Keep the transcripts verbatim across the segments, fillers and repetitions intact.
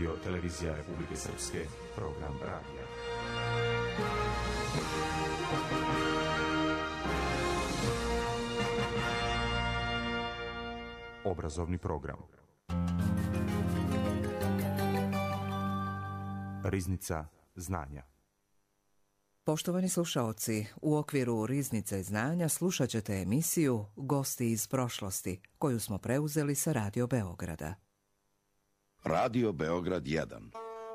Radio Televizija Republike Srpske, program radija. Obrazovni program. Riznica znanja. Poštovani slušaoci, u okviru Riznice znanja slušat ćete emisiju Gosti iz prošlosti, koju smo preuzeli sa Radio Beograda. Radio Beograd jedan.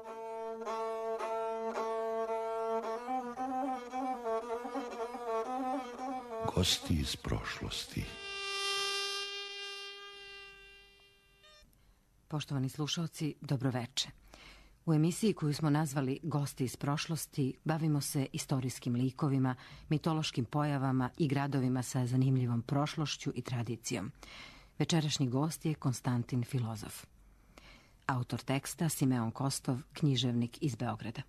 Gosti iz prošlosti. Poštovani slušalci, dobroveče. U emisiji koju smo nazvali Gosti iz prošlosti bavimo se istorijskim likovima, mitološkim pojavama i gradovima sa zanimljivom prošlošću i tradicijom. Večerašnji gost je Konstantin Filozof. Autor teksta Simeon Kostov, književnik iz Beograda.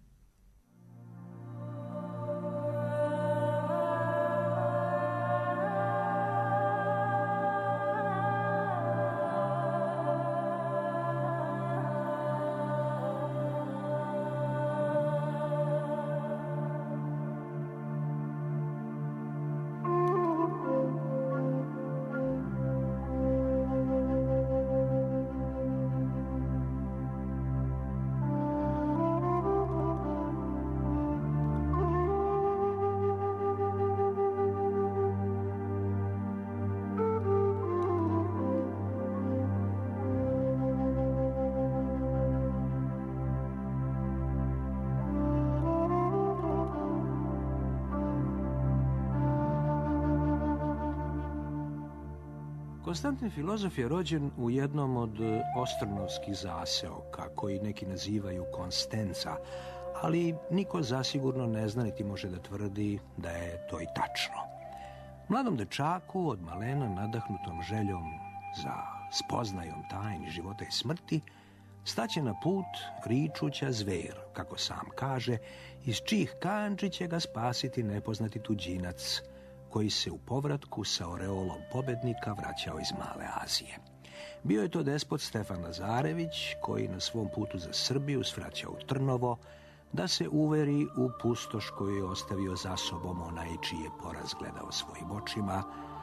Konstantin Filozof je rođen u jednom od ostrnovskih zaseoka, koji neki nazivaju Konstenca, ali niko zasigurno ne zna niti može da tvrdi da je to i tačno. Mladom dečaku, od malena nadahnutom željom za spoznajom tajni života i smrti, staće na put ričuća zver, kako sam kaže, iz čijih kandži će ga spasiti nepoznati tuđinac, koji se u povratku sa oreolom pobednika vraćao iz Male Azije. Bio je to despot Stefan Lazarević, koji na svom putu za Srbiju svraća u Trnovo, da se uveri u pustoš koju je ostavio za sobom onaj čiji je poraz gledao svojim očima,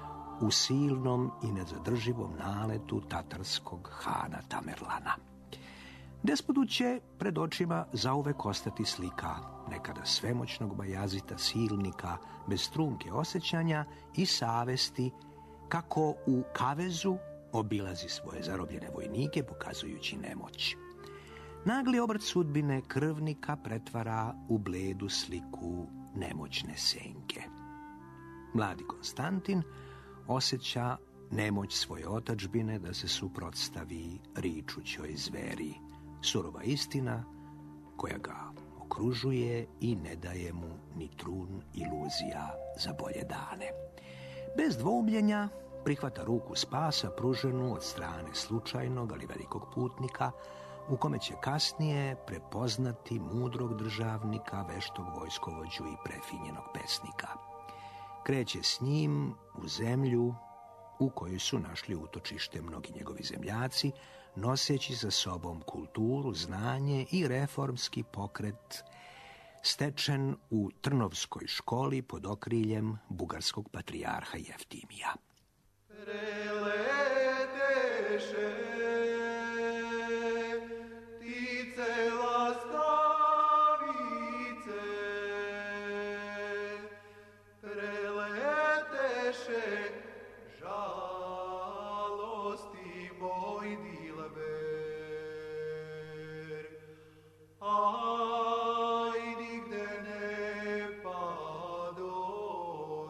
u silnom i nezadrživom naletu tatarskog hana Tamerlana. Despotu će pred očima zauvek ostati slika nekada svemoćnog Bajazita silnika bez trunke osjećanja i savesti, kako u kavezu obilazi svoje zarobljene vojnike pokazujući nemoć. Nagli obrt sudbine krvnika pretvara u bledu sliku nemoćne senke. Mladi Konstantin osjeća nemoć svoje otadžbine da se suprotstavi ričućoj zveri. Surova istina koja ga okružuje i ne daje mu ni trun iluzija za bolje dane. Bez dvoubljenja prihvata ruku spasa pruženu od strane slučajnog, ali velikog putnika, u kome će kasnije prepoznati mudrog državnika, veštog vojskovođu i prefinjenog pesnika. Kreće s njim u zemlju u kojoj su našli utočište mnogi njegovi zemljaci, noseći za sobom kulturu, znanje i reformski pokret stečen u Trnovskoj školi pod okriljem bugarskog patrijarha Jeftimija.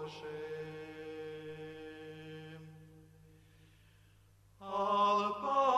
Al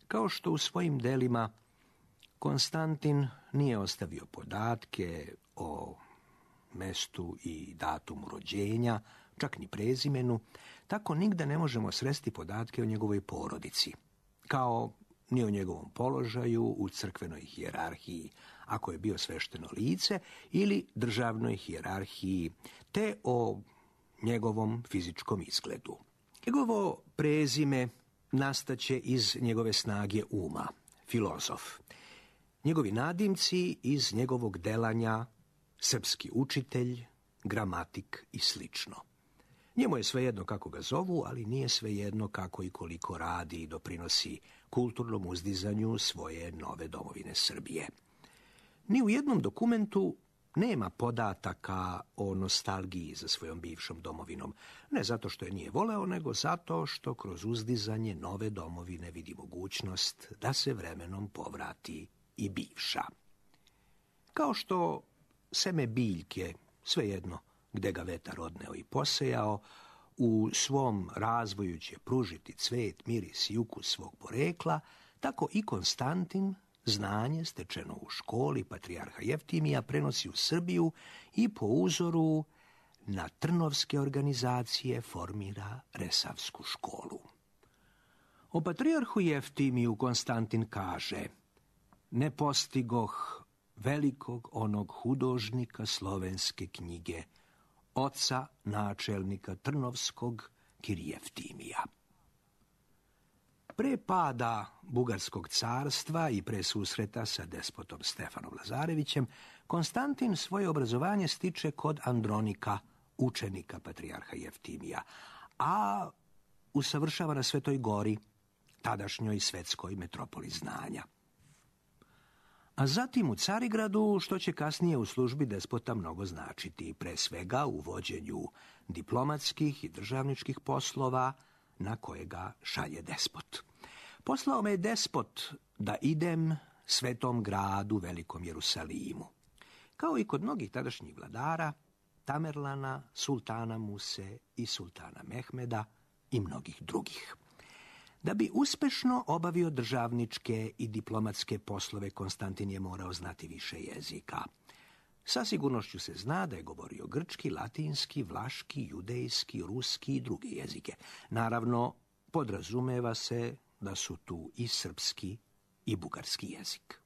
Kao što u svojim delima Konstantin nije ostavio podatke o mestu i datumu rođenja, čak ni prezimenu, tako nigde ne možemo sresti podatke o njegovoj porodici, kao ni o njegovom položaju u crkvenoj hijerarhiji, ako je bio svešteno lice, ili državnoj hijerarhiji, te o njegovom fizičkom izgledu. Njegovo prezime nastaće iz njegove snage uma, filozof. Njegovi nadimci iz njegovog delanja, srpski učitelj, gramatik i slično. Njemu je svejedno kako ga zovu, ali nije svejedno kako i koliko radi i doprinosi kulturnom uzdizanju svoje nove domovine Srbije. Ni u jednom dokumentu nema podataka o nostalgiji za svojom bivšom domovinom, ne zato što je nije voleo, nego zato što kroz uzdizanje nove domovine vidi mogućnost da se vremenom povrati i bivša. Kao što seme biljke, svejedno gde ga vetar odneo i posejao, u svom razvoju će pružiti cvet, miris i ukus svog porekla, tako i Konstantin znanje stečeno u školi patrijarha Jeftimija prenosi u Srbiju i po uzoru na trnovske organizacije formira Resavsku školu. O patrijarhu Jeftimiju Konstantin kaže: ne postigoh velikog onog hudožnika slovenske knjige, oca načelnika Trnovskog Kirjeftimija. Pre pada Bugarskog carstva i pre susreta sa despotom Stefanom Lazarevićem, Konstantin svoje obrazovanje stiče kod Andronika, učenika patrijarha Jeftimija, a usavršava na Svetoj Gori, tadašnjoj svetskoj metropoli znanja. A zatim u Carigradu, što će kasnije u službi despota mnogo značiti, pre svega u vođenju diplomatskih i državničkih poslova na koje ga šalje despot. Poslao me je despot da idem svetom gradu, velikom Jerusalimu. Kao i kod mnogih tadašnjih vladara, Tamerlana, sultana Muse i sultana Mehmeda i mnogih drugih. Da bi uspešno obavio državničke i diplomatske poslove, Konstantin je morao znati više jezika. Sa sigurnošću se zna da je govorio grčki, latinski, vlaški, judejski, ruski i druge jezike. Naravno, podrazumeva se da su tu i srpski i bugarski jezik.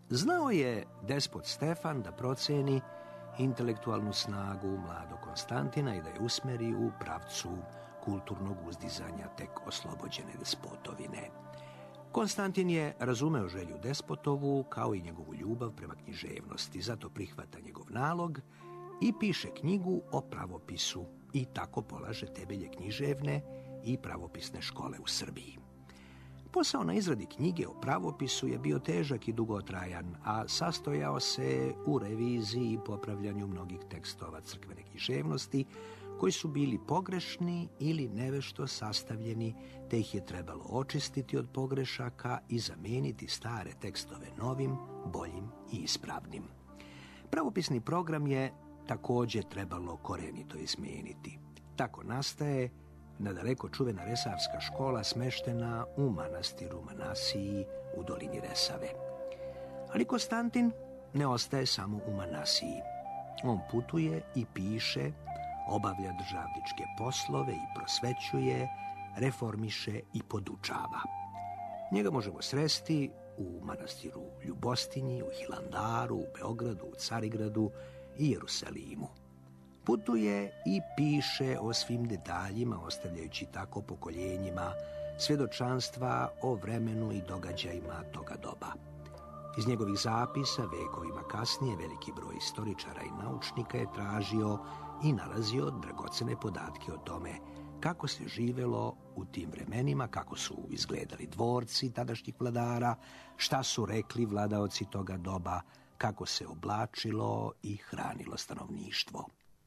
Znao je despot Stefan da proceni intelektualnu snagu mladog Konstantina i da je usmeri u pravcu kulturnog uzdizanja tek oslobođene despotovine. Konstantin je razumeo želju despotovu kao i njegovu ljubav prema književnosti, zato prihvata njegov nalog i piše knjigu o pravopisu i tako polaže temelje književne i pravopisne škole u Srbiji. Posao na izradi knjige o pravopisu je bio težak i dugotrajan, a sastojao se u reviziji i popravljanju mnogih tekstova crkvene književnosti, koji su bili pogrešni ili nevešto sastavljeni, te ih je trebalo očistiti od pogrešaka i zameniti stare tekstove novim, boljim i ispravnim. Pravopisni program je također trebalo korenito izmijeniti. Tako nastaje nadaleko čuvena Resavska škola smeštena u manastiru Manasiji u dolini Resave. Ali Konstantin ne ostaje samo u Manasiji. On putuje i piše, obavlja državničke poslove i prosvećuje, reformiše i podučava. Njega možemo sresti u manastiru Ljubostinji, u Hilandaru, u Beogradu, u Carigradu i Jerusalimu. Putuje i piše o svim detaljima, ostavljajući tako pokoljenjima svjedočanstva o vremenu i događajima toga doba. Iz njegovih zapisa, vekovima kasnije, veliki broj istoričara i naučnika je tražio i nalazio dragocene podatke o tome kako se živelo u tim vremenima, kako su izgledali dvorci tadašnjih vladara, šta su rekli vladaoci toga doba, kako se oblačilo i hranilo stanovništvo.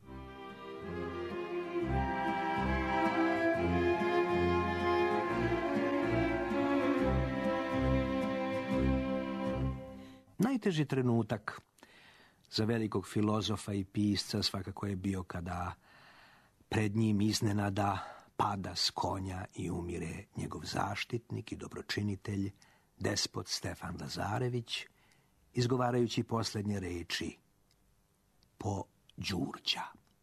Najteži trenutak za velikog filozofa i pisca svakako je bio kada pred njim iznenada pada s konja i umire njegov zaštitnik i dobročinitelj, despot Stefan Lazarević, izgovarajući posljednje reči: po Đurđa.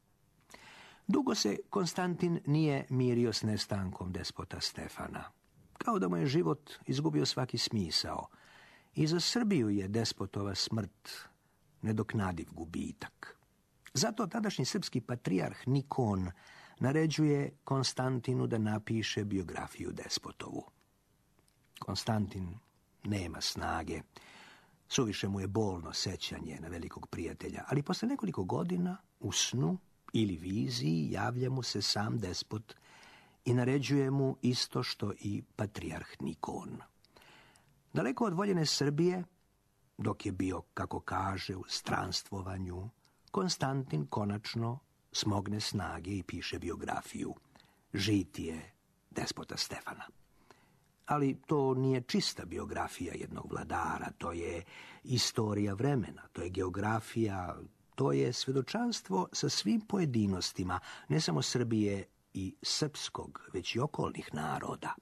Dugo se Konstantin nije mirio s nestankom despota Stefana. Kao da mu je život izgubio svaki smisao. I za Srbiju je despotova smrt nedoknadiv gubitak. Zato tadašnji srpski patrijarh Nikon naređuje Konstantinu da napiše biografiju despotovu. Konstantin nema snage. Suviše mu je bolno sećanje na velikog prijatelja, ali posle nekoliko godina u snu ili viziji javlja mu se sam despot i naređuje mu isto što i patrijarh Nikon. Daleko od voljene Srbije, dok je bio, kako kaže, u stranstvovanju, Konstantin konačno smogne snage i piše biografiju, žitije despota Stefana. Ali to nije čista biografija jednog vladara, to je istorija vremena, to je geografija, to je svjedočanstvo sa svim pojedinostima, ne samo Srbije i srpskog, već i okolnih naroda.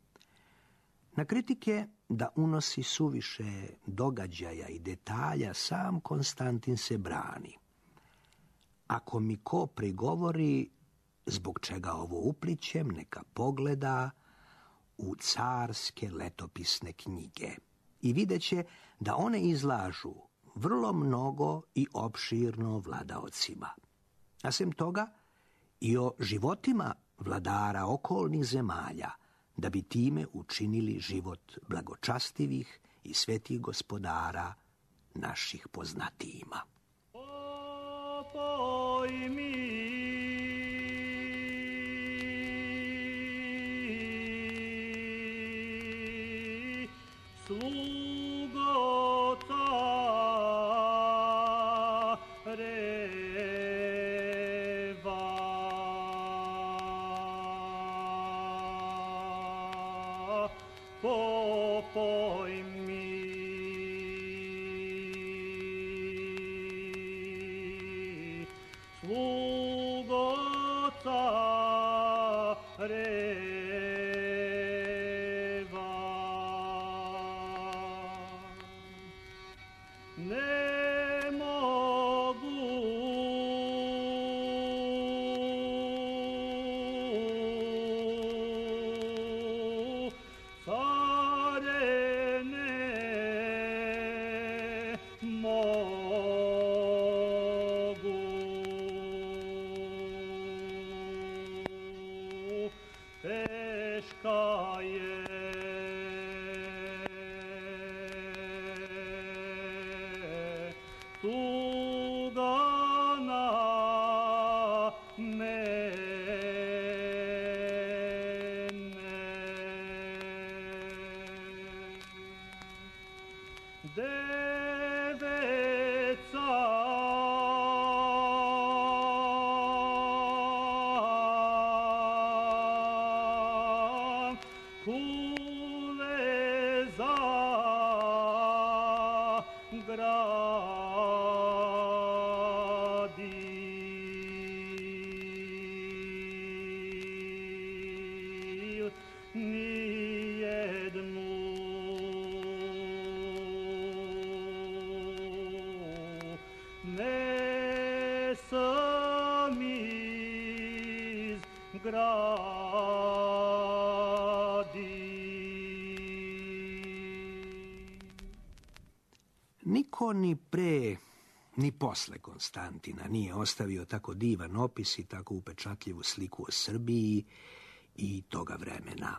Na kritike da unosi suviše događaja i detalja, sam Konstantin se brani. Ako mi ko prigovori zbog čega ovo uplićem, neka pogleda u carske letopisne knjige i videće da one izlažu vrlo mnogo i opširno vladaocima. A sem toga i o životima vladara okolnih zemalja, da bi time učinili život blagočastivih i svetih gospodara naših poznatijima. Opoj mi, slugo careva, popoj mi, slugo careva. Ne mogu carene Niko ni pre ni posle Konstantina nije ostavio tako divan opis i tako upečatljivu sliku o Srbiji i toga vremena.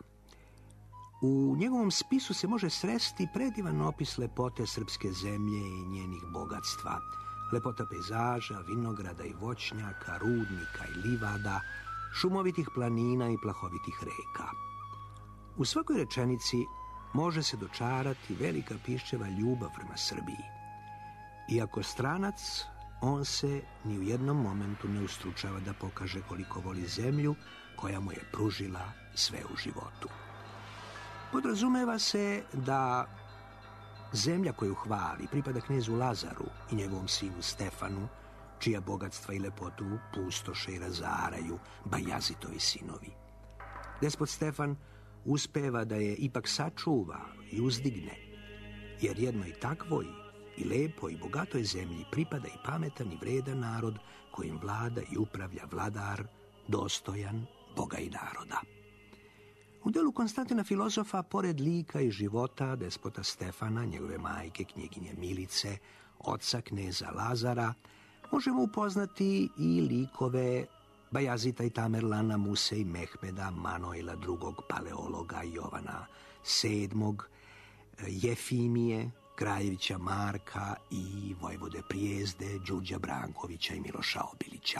U njegovom spisu se može sresti predivan opis lepote srpske zemlje i njenih bogatstva. Lepota pejzaža, vinograda i voćnjaka, rudnika i livada, šumovitih planina i plahovitih reka. U svakoj rečenici može se dočarati velika piščeva ljubav prema Srbiji. Iako stranac, on se ni u jednom momentu ne ustručava da pokaže koliko voli zemlju koja mu je pružila sve u životu. Podrazumeva se da zemlja koju hvali pripada knezu Lazaru i njegovom sinu Stefanu, čija bogatstva i lepotu pustoše i razaraju Bajazitovi sinovi. Despot Stefan uspeva da je ipak sačuva i uzdigne, jer jednoj takvoj i lepoj i bogatoj zemlji pripada i pametan i vredan narod kojim vlada i upravlja vladar, dostojan Boga i naroda. U delu Konstantina filozofa, pored lika i života despota Stefana, njegove majke, knjeginje Milice, oca kneza Lazara, možemo upoznati i likove Bajazita i Tamerlana, Muse i Mehmeda, Manojla drugog paleologa, Jovana sedmog, Jefimije, Kraljevića Marka i vojvode Prijezde, Đurđa Brankovića i Miloša Obilića.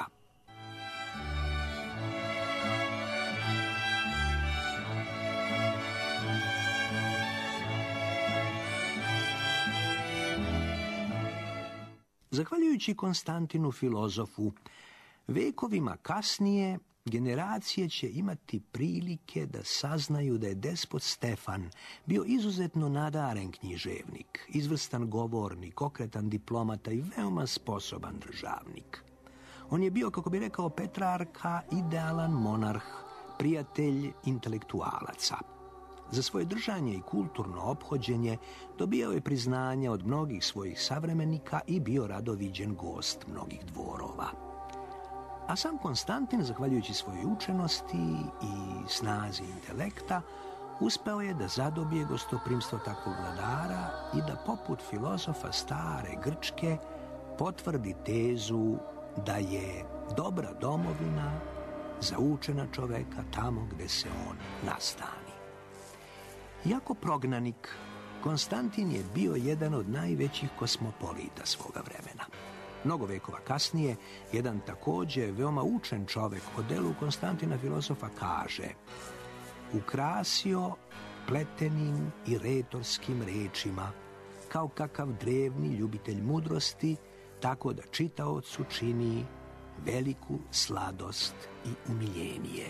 Zahvaljujući Konstantinu filozofu, vekovima kasnije generacije će imati prilike da saznaju da je despot Stefan bio izuzetno nadaren književnik, izvrstan govornik, okretan diplomata i veoma sposoban državnik. On je bio, kako bi rekao Petrarka, idealan monarh, prijatelj intelektualaca. Za svoje držanje i kulturno ophođenje dobijao je priznanja od mnogih svojih savremenika i bio rado viđen gost mnogih dvorova. A sam Konstantin, zahvaljujući svojoj učenosti i snazi intelekta, uspeo je da zadobije gostoprimstvo takvog vladara i da poput filozofa stare Grčke potvrdi tezu da je dobra domovina za učena čoveka tamo gde se on nastani. Iako prognanik, Konstantin je bio jedan od najvećih kosmopolita svoga vremena. Mnogo vekova kasnije, jedan takođe veoma učen čovek o delu Konstantina filozofa kaže: ukrasio pletenim i retorskim rečima, kao kakav drevni ljubitelj mudrosti, tako da čitaocu čini veliku sladost i umiljenije.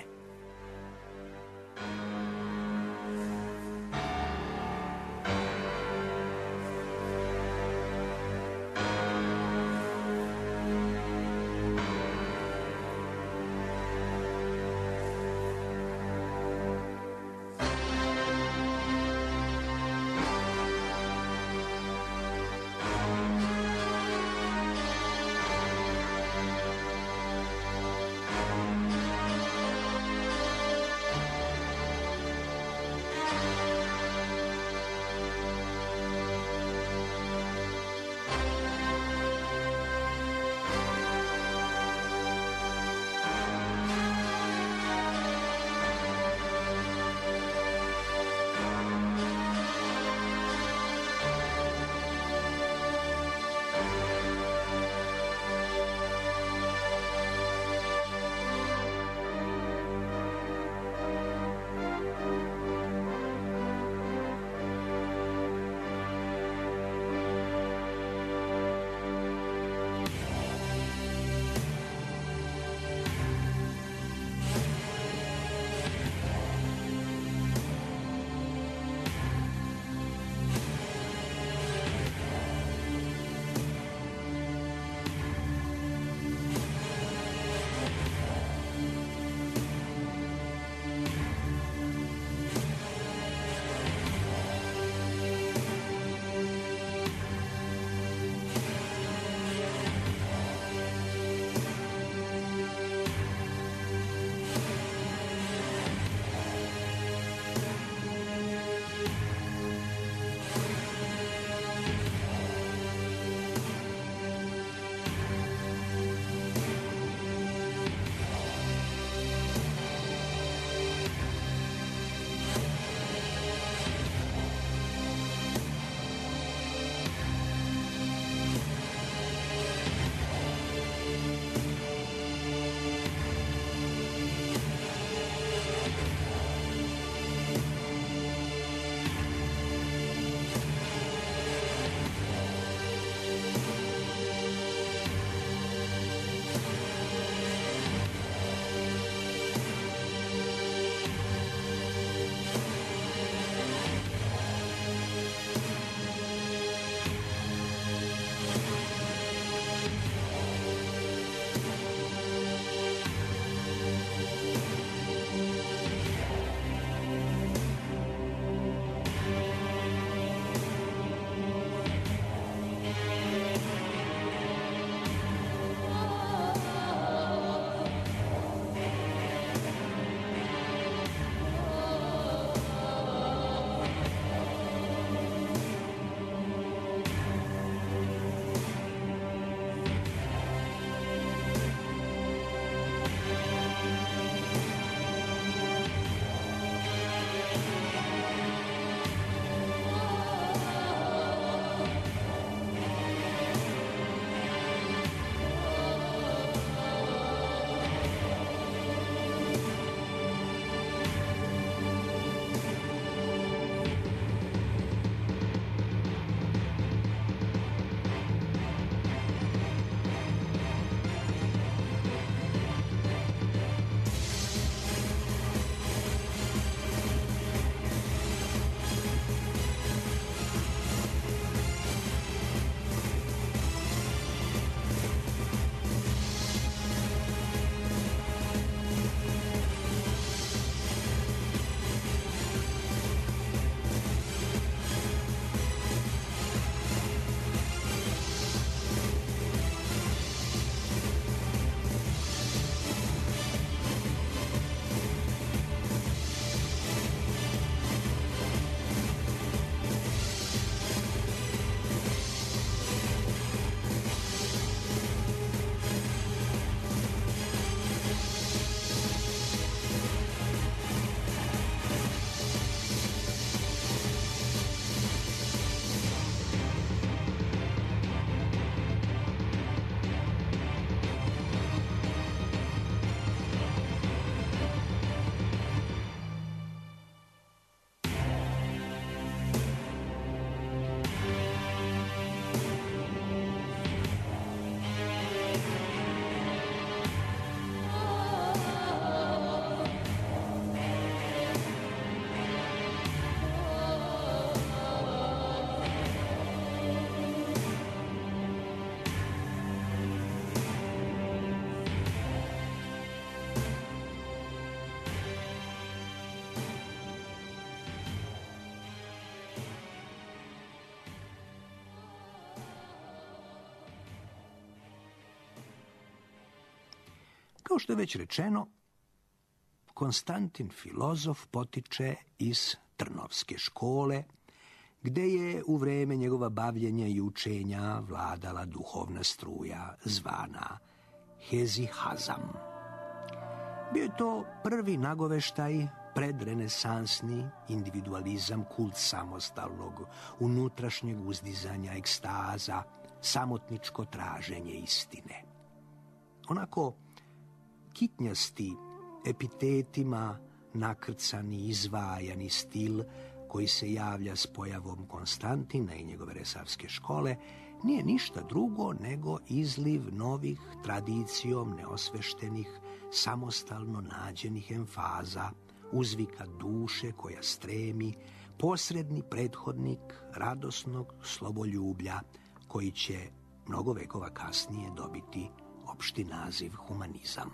Kao što je već rečeno, Konstantin filozof potiče iz Trnovske škole, gde je u vreme njegova bavljenja i učenja vladala duhovna struja zvana hezihazam. Bio je to prvi nagoveštaj predrenesansni individualizam, kult samostalnog, unutrašnjeg uzdizanja, ekstaza, samotničko traženje istine. Onako kitnjasti, epitetima nakrcani, izvajani stil koji se javlja s pojavom Konstantina i njegove resavske škole nije ništa drugo nego izliv novih, tradicijom neosveštenih, samostalno nađenih emfaza, uzvika duše koja stremi, posredni prethodnik radosnog sloboljublja koji će mnogo vekova kasnije dobiti opšti naziv humanizam.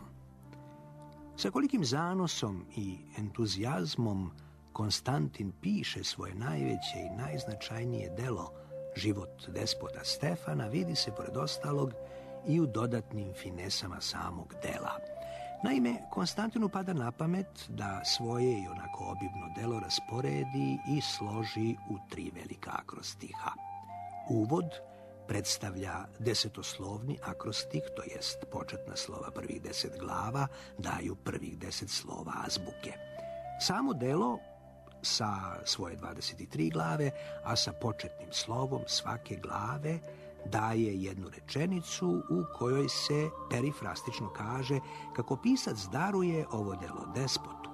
Sa kolikim zanosom i entuzijazmom Konstantin piše svoje najveće i najznačajnije delo Život despota Stefana vidi se pored ostalog i u dodatnim finesama samog dela. Naime, Konstantinu pada na pamet da svoje i onako obimno delo rasporedi i složi u tri velika akrostiha. Uvod predstavlja desetoslovni akrostih, to jest početna slova prvih deset glava daju prvih deset slova azbuke. Samo delo sa svoje dvadeset tri glave, a sa početnim slovom svake glave daje jednu rečenicu u kojoj se perifrastično kaže kako pisac daruje ovo delo despotu.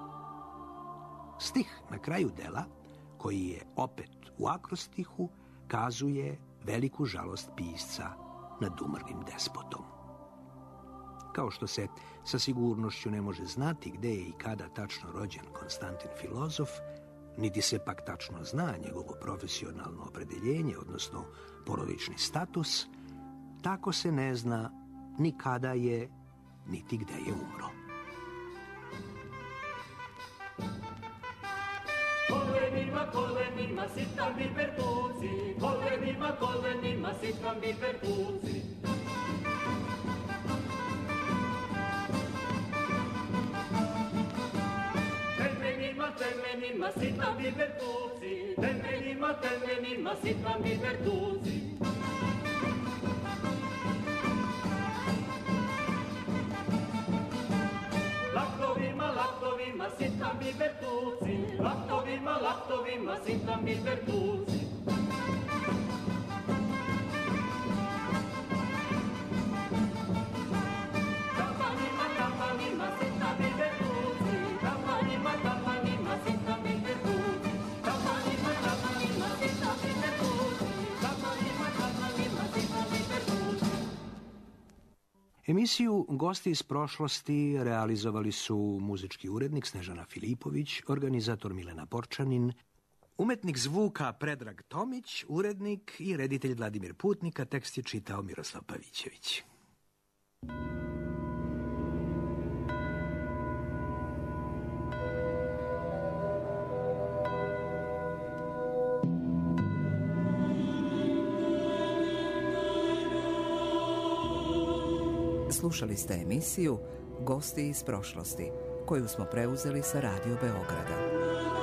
Stih na kraju dela, koji je opet u akrostihu, kazuje veliku žalost pisca nad umrlim despotom. Kao što se sa sigurnošću ne može znati gde je i kada tačno rođen Konstantin filozof, niti se pak tačno zna njegovo profesionalno opredeljenje, odnosno porodični status, tako se ne zna ni kada je, niti gde je umro. Colenima, colenima, sitam vi pertuzi, colenima, colenima, sitam vi pertuzi. Temenima, temenima, sitam vi pertuzi, temenima, temenima, sitam vi pertuzi. Laktovima, laktovima, sitam vi pertuzi, laktovima, laktovima, sitam vi pertuzi. Kapanima, kapanima, sitam vi pertuzi, kapanima, kapanima, sitam vi pertuzi, kapanima, kapanima, sitam vi pertuzi, kapanima, kapanima, sitam vi pertuzi. Emisiju Gosti iz prošlosti realizovali su muzički urednik Snežana Filipović, organizator Milena Porčanin, umetnik zvuka Predrag Tomić, urednik i reditelj Vladimir Putnika, tekst je čitao Miroslav Pavićević. Slušali ste emisiju Gosti iz prošlosti, koju smo preuzeli sa Radio Beograda.